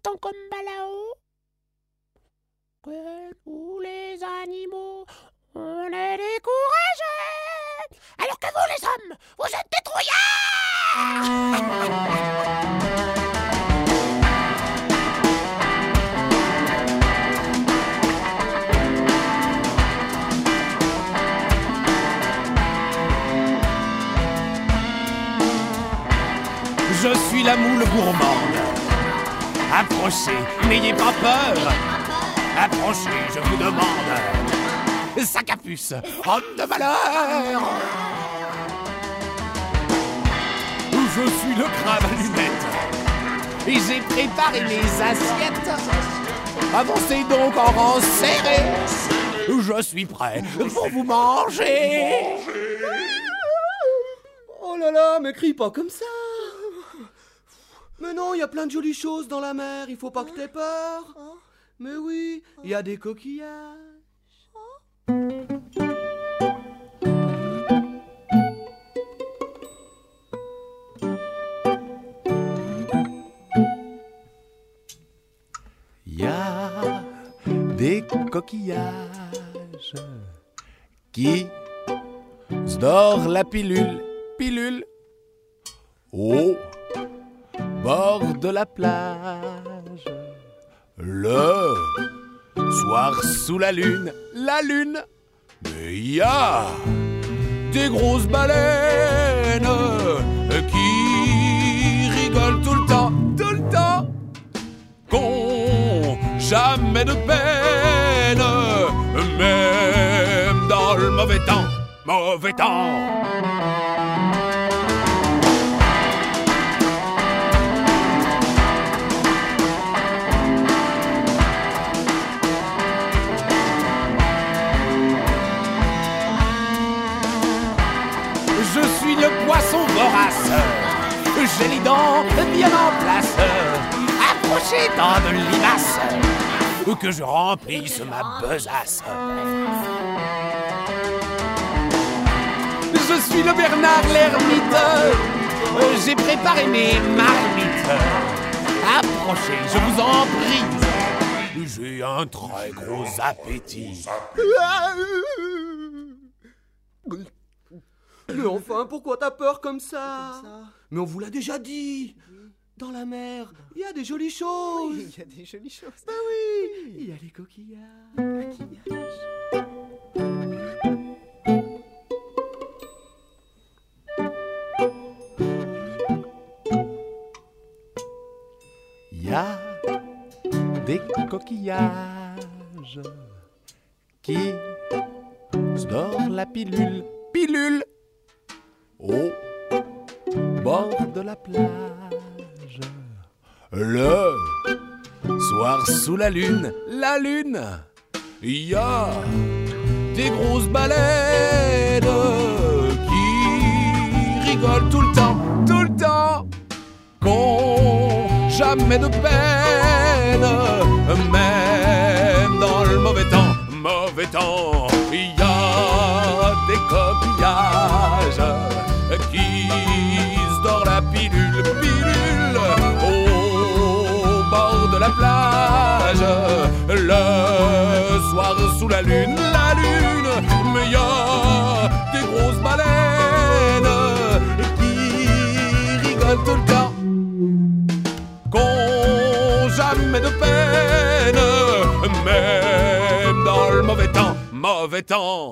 temps comme Balao, que nous les animaux, on est découragés, alors que vous les hommes, vous êtes des trouillards. Je suis la moule gourmande. Approchez, n'ayez pas peur. Approchez, je vous demande. Sac à puce, homme de valeur. Je suis le crabe à lunettes. Et j'ai préparé mes assiettes. Avancez donc en rang serré. Je suis prêt pour vous manger. Oh là là, mais crie pas comme ça. Mais non, il y a plein de jolies choses dans la mer, il faut pas que t'aies peur. Mais oui, il y a des coquillages. Il y a des coquillages qui se dort la pilule, au bord de la plage. Le soir sous la lune, mais il y a des grosses baleines qui rigolent tout le temps, qu'ont jamais de peine, même dans le mauvais temps. Je suis le poisson vorace, j'ai les dents bien en place. Approchez dans de limace, que je remplisse ma besace. Je suis le Bernard l'ermite, j'ai préparé mes marmites. Approchez, je vous en prie, j'ai un très gros appétit. Mais enfin, pourquoi t'as peur comme ça? Mais on vous l'a déjà dit. Dans la mer, il y a des jolies choses. Oui, il y a des jolies choses. Bah oui, il y a les coquillages. Il y a des coquillages qui se dort la pilule, au bord de la plage. Le soir sous la lune, il y a des grosses baleines qui rigolent tout le temps, qu'ont jamais de peine, même dans le mauvais temps. Il y a des coquillages qui se dort la pilule, au bord de la plage. Le soir sous la lune, mais il y a des grosses baleines qui rigolent tout le temps, qu'ont jamais de peine, même dans le mauvais temps.